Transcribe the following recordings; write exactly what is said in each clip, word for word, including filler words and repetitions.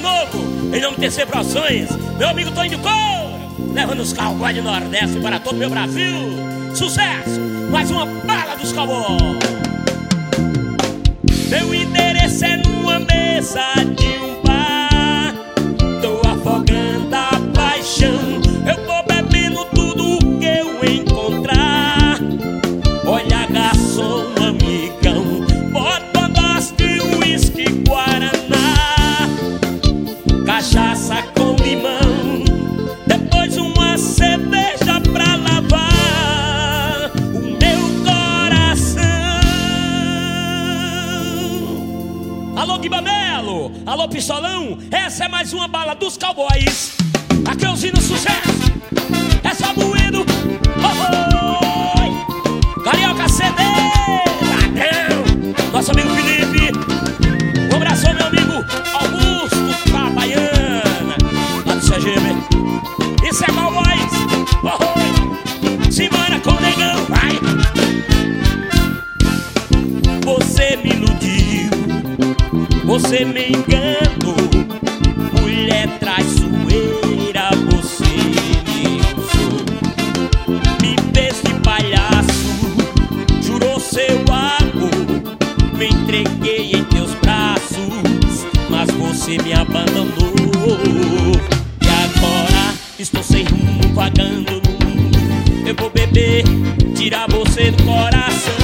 novo, em nome de T C Produções, meu amigo Toninho do Couro, levando os cowboys de Nordeste para todo o meu Brasil. Sucesso! Mais uma bala dos cowboys. Meu endereço é numa mesa de um bar. Tô afogando a paixão. Eu tô bebendo tudo que eu encontrar. Olha, garçom, amigão, bota um dose de uísque, guaraná, cachaça com limão, depois uma cerveja pra lavar o meu coração. Alô, Guibamelo, alô, Pistolão, essa é mais uma bala dos cowboys. Aqui é o Zino Sucesso, é só moído. Oh, oh. Carioca C D, ladrão, nosso amigo Felipe. Um abraço, meu amigo Augusto Papaiana, lá do C G B. Isso é cowboys. Oh, oh. Simbora com o negão, vai. Você me iludiu, você me enganou, mulher traiçoeira, você me usou, me fez de palhaço, jurou seu amor, me entreguei em teus braços, mas você me abandonou. E agora estou sem rumo, vagando no mundo, eu vou beber, tirar você do coração.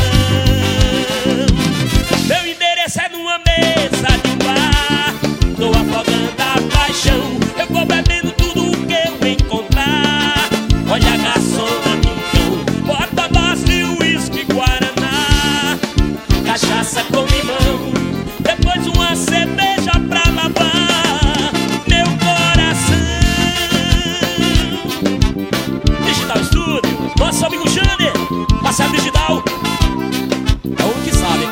Meu endereço é numa mesa de bar. Tô afogando a paixão. Eu vou bebendo tudo que eu encontrar. Olha, garçom, amigão, bota dose de uísque, guaraná, cachaça com limão, depois uma cerveja pra lavar meu coração. Digital Studio, nosso amigo Jander, parceiro digital, é o que sabe.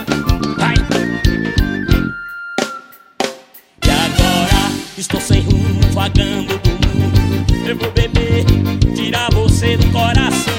Estou sem rumo, vagando do mundo, eu vou beber, tirar você do coração.